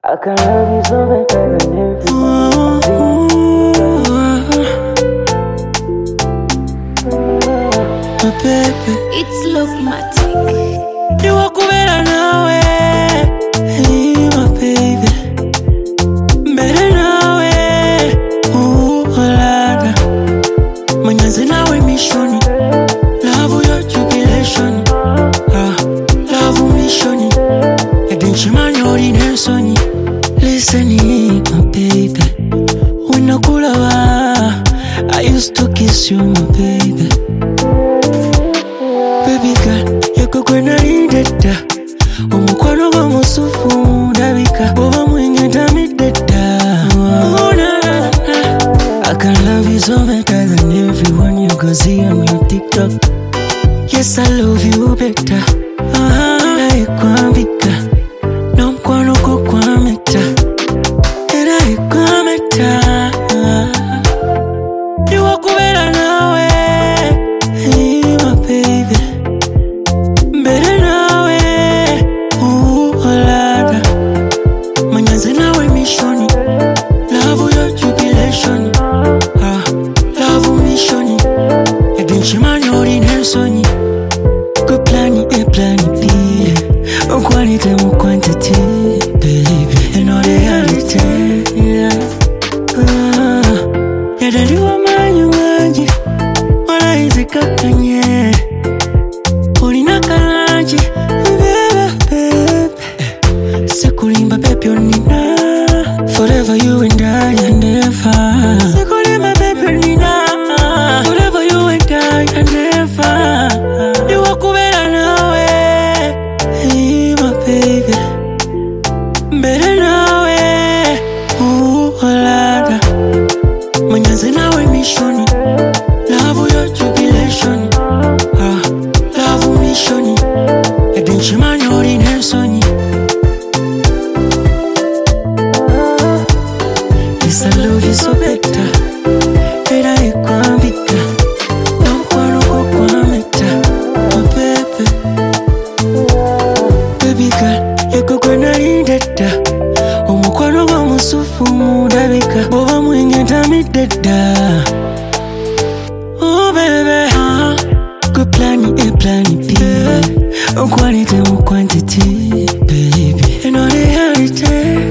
I can love you so better than everyone. My baby, It's Logmatic. you walk better now, hey, my baby, better now, Lada, manyazi nawe mission, love your jubilation, love mission, edinchimanya oli nensonyi, listen, my baby, when I could I used to kiss you, my baby. Baby girl, yako kwena indeta Omukwano gwa musufu ndabika Oba mwenge tamideta I can love you so better than everyone you go see on your TikTok. Yes, I love you better. Naikwambika na mkwano ko kwameta Naikwameta You walk better now, hey, my baby, better now, Lada, manyazi nawe mission, love your jubilation, love mission, edinchimanya oli nensonyi, good plan A, plan B, quality mu quantity, baby, and all reality, yadaliwa manyu manji, wala izikakanye, olina kalanji, bebe, sekulimba baby onina, forever you and I and never, sekulimba baby onina, forever you and I and never, you walk better now, hey, my baby, better now, Lada, manyazi nawe mission, love your jubilation, love mission, edinchimanya oli nensonyi. Yes, I love you so better, era ekwambika na mkwano gwo kwameta, my baby. Baby girl, yako kwena indeta Omukwano gwa musufu ndabika Oba mwenge tamideta Oh baby, good plan A, plan B, quality mu quantity, baby, and all reality,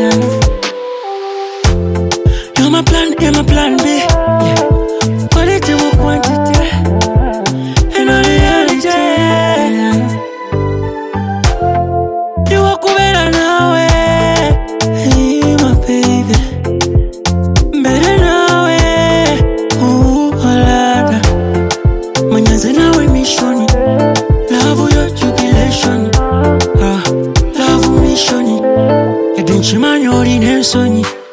You're my plan A, my plan B, quality mu quantity, and all reality, You walk better now, hey, my baby, better now, Lada, manyazi nawe mission, love your jubilation, love mission, edinchimanya oli nensonyi.